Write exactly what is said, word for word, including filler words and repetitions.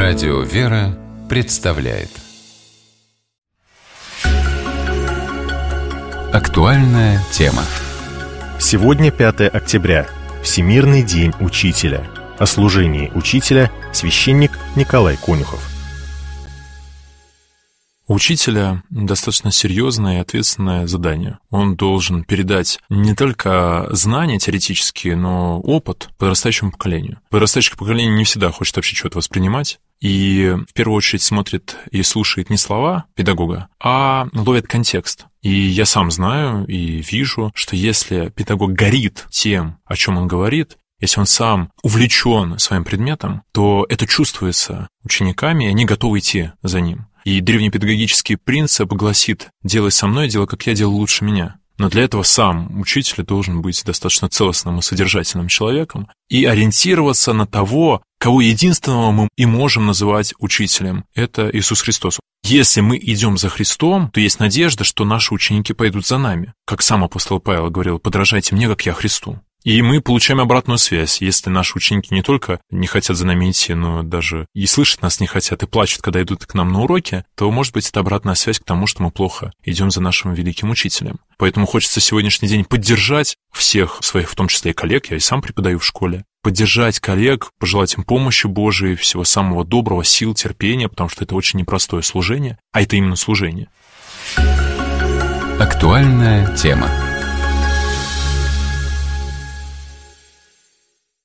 Радио «Вера» представляет актуальная тема. Сегодня пятое октября, Всемирный день учителя. О служении учителя священник Николай Конюхов. У учителя достаточно серьезное и ответственное задание. Он должен передать не только знания теоретические, но опыт подрастающему поколению. Подрастающее поколение не всегда хочет вообще что-то воспринимать, и в первую очередь смотрит и слушает не слова педагога, а ловит контекст. И я сам знаю и вижу, что если педагог горит тем, о чем он говорит, если он сам увлечен своим предметом, то это чувствуется учениками, и они готовы идти за ним. И древнепедагогический принцип гласит: «Делай со мной, делай, как я, делай лучше меня». Но для этого сам учитель должен быть достаточно целостным и содержательным человеком и ориентироваться на того, кого единственного мы и можем называть учителем. Это Иисус Христос. Если мы идем за Христом, то есть надежда, что наши ученики пойдут за нами. Как сам апостол Павел говорил: «Подражайте мне, как я Христу». И мы получаем обратную связь. Если наши ученики не только не хотят за нами идти, но даже и слышать нас не хотят, и плачут, когда идут к нам на уроки, то, может быть, это обратная связь к тому, что мы плохо идем за нашим великим учителем. Поэтому хочется сегодняшний день поддержать всех своих, в том числе и коллег, я и сам преподаю в школе, поддержать коллег, пожелать им помощи Божией, всего самого доброго, сил, терпения, потому что это очень непростое служение, а это именно служение. Актуальная тема.